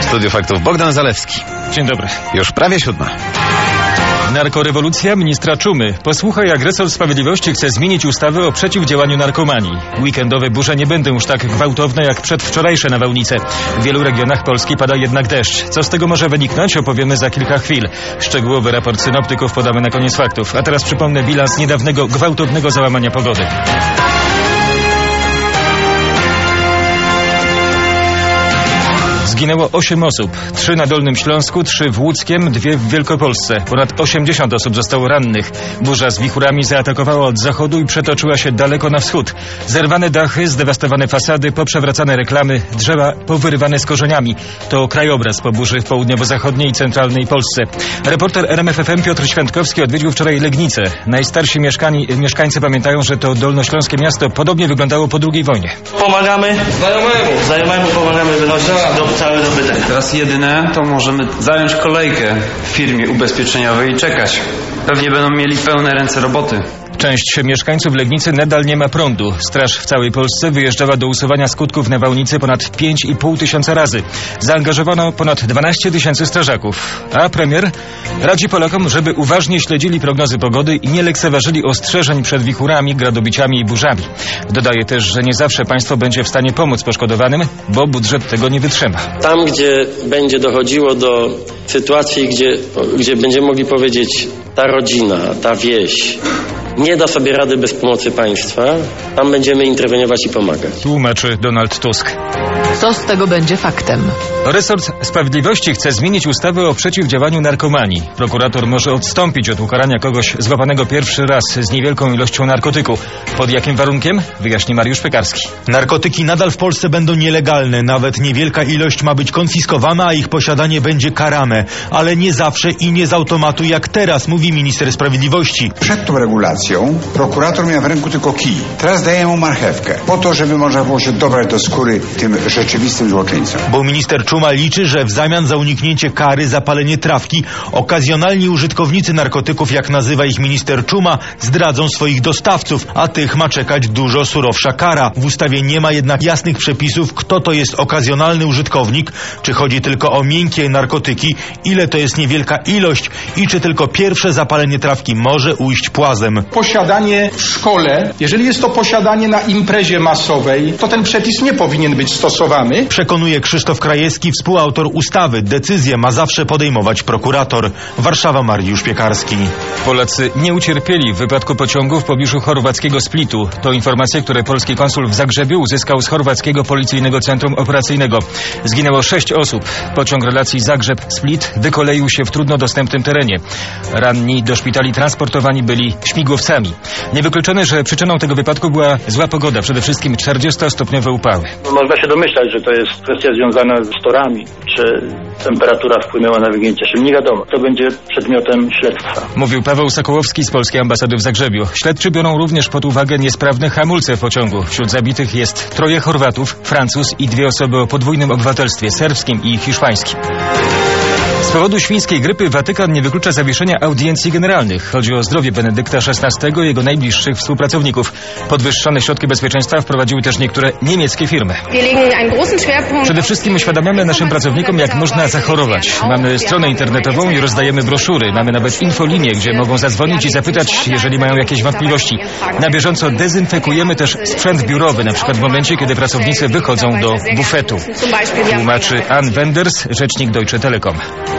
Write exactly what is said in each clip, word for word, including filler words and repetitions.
Studiu Faktów Bogdan Zalewski. Dzień dobry. Już prawie siódma. Narkorewolucja ministra Czumy. Posłuchaj, jak resort sprawiedliwości chce zmienić ustawę o przeciwdziałaniu narkomanii. Weekendowe burze nie będą już tak gwałtowne jak przedwczorajsze nawałnice. W wielu regionach Polski pada jednak deszcz. Co z tego może wyniknąć, opowiemy za kilka chwil. Szczegółowy raport synoptyków podamy na koniec faktów. A teraz przypomnę bilans niedawnego gwałtownego załamania pogody. Zginęło osiem osób. Trzy na Dolnym Śląsku, trzy w Łódzkiem, dwie w Wielkopolsce. Ponad osiemdziesiąt osób zostało rannych. Burza z wichurami zaatakowała od zachodu i przetoczyła się daleko na wschód. Zerwane dachy, zdewastowane fasady, poprzewracane reklamy, drzewa powyrywane z korzeniami. To krajobraz po burzy w południowo-zachodniej i centralnej Polsce. Reporter R M F F M Piotr Świętkowski odwiedził wczoraj Legnicę. Najstarsi mieszkani, mieszkańcy pamiętają, że to dolnośląskie miasto podobnie wyglądało po drugiej wojnie. Pomagamy znajomemu, znajomemu pomagamy wynosić do cały dobytek. Teraz jedyne to możemy zająć kolejkę w firmie ubezpieczeniowej i czekać. Pewnie będą mieli pełne ręce roboty. Część mieszkańców Legnicy nadal nie ma prądu. Straż w całej Polsce wyjeżdżała do usuwania skutków nawałnicy ponad pięć i pół tysiąca razy. Zaangażowano ponad dwanaście tysięcy strażaków. A premier radzi Polakom, żeby uważnie śledzili prognozy pogody i nie lekceważyli ostrzeżeń przed wichurami, gradobiciami i burzami. Dodaje też, że nie zawsze państwo będzie w stanie pomóc poszkodowanym, bo budżet tego nie wytrzyma. Tam, gdzie będzie dochodziło do sytuacji, gdzie, gdzie będziemy mogli powiedzieć, ta rodzina, ta wieś nie da sobie rady bez pomocy państwa, tam będziemy interweniować i pomagać. Tłumaczy Donald Tusk. Co z tego będzie faktem? Resort Sprawiedliwości chce zmienić ustawę o przeciwdziałaniu narkomanii. Prokurator może odstąpić od ukarania kogoś złapanego pierwszy raz z niewielką ilością narkotyku. Pod jakim warunkiem? Wyjaśni Mariusz Piekarski. Narkotyki nadal w Polsce będą nielegalne. Nawet niewielka ilość ma być konfiskowana, a ich posiadanie będzie karane. Ale nie zawsze i nie z automatu jak teraz, mówi minister sprawiedliwości. Przed tą regulacją prokurator miał w ręku tylko kij. Teraz daje mu marchewkę. Po to, żeby można było się dobrać do skóry tym rzeczywistym złoczyńcom. Bo minister Czuma liczy, że w zamian za uniknięcie kary za palenie trawki okazjonalni użytkownicy narkotyków, jak nazywa ich minister Czuma, zdradzą swoich dostawców, a tych ma czekać dużo surowsza kara. W ustawie nie ma jednak jasnych przepisów, kto to jest okazjonalny użytkownik, czy chodzi tylko o miękkie narkotyki, ile to jest niewielka ilość i czy tylko pierwsze zapalenie trawki może ujść płazem. Posiadanie w szkole, jeżeli jest to posiadanie na imprezie masowej, to ten przepis nie powinien być stosowany. Przekonuje Krzysztof Krajewski, współautor ustawy. Decyzję ma zawsze podejmować prokurator. Warszawa, Mariusz Piekarski. Polacy nie ucierpieli w wypadku pociągu w pobliżu chorwackiego Splitu. To informacje, które polski konsul w Zagrzebiu uzyskał z chorwackiego policyjnego centrum operacyjnego. Zginęło sześć osób. Pociąg relacji Zagrzeb-Split wykoleił się w trudno dostępnym terenie. Ranni do szpitali transportowani byli śmigłowcami. Niewykluczone, że przyczyną tego wypadku była zła pogoda, przede wszystkim czterdziestostopniowe upały. Można się domyślać, że to jest kwestia związana z torami, czy temperatura wpłynęła na wygięcie szyb. Nie wiadomo, to będzie przedmiotem śledztwa. Mówił Paweł Sokołowski z polskiej ambasady w Zagrzebiu. Śledczy biorą również pod uwagę niesprawne hamulce w pociągu. Wśród zabitych jest troje Chorwatów, Francuz i dwie osoby o podwójnym obywatelstwie serbskim i hiszpańskim. Z powodu świńskiej grypy Watykan nie wyklucza zawieszenia audiencji generalnych. Chodzi o zdrowie Benedykta szesnastego i jego najbliższych współpracowników. Podwyższone środki bezpieczeństwa wprowadziły też niektóre niemieckie firmy. Przede wszystkim uświadamiamy naszym pracownikom, jak można zachorować. Mamy stronę internetową i rozdajemy broszury. Mamy nawet infolinię, gdzie mogą zadzwonić i zapytać, jeżeli mają jakieś wątpliwości. Na bieżąco dezynfekujemy też sprzęt biurowy, na przykład w momencie, kiedy pracownicy wychodzą do bufetu. Tłumaczy Ann Wenders, rzecznik Deutsche Telekom.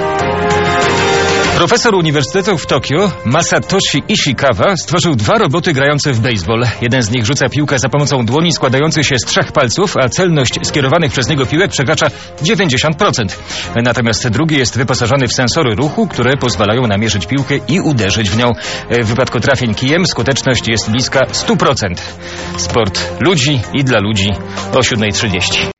Profesor Uniwersytetu w Tokio, Masatoshi Ishikawa, stworzył dwa roboty grające w baseball. Jeden z nich rzuca piłkę za pomocą dłoni składających się z trzech palców, a celność skierowanych przez niego piłek przekracza dziewięćdziesiąt procent. Natomiast drugi jest wyposażony w sensory ruchu, które pozwalają namierzyć piłkę i uderzyć w nią. W wypadku trafień kijem skuteczność jest bliska stu procent. Sport ludzi i dla ludzi o siódma trzydzieści.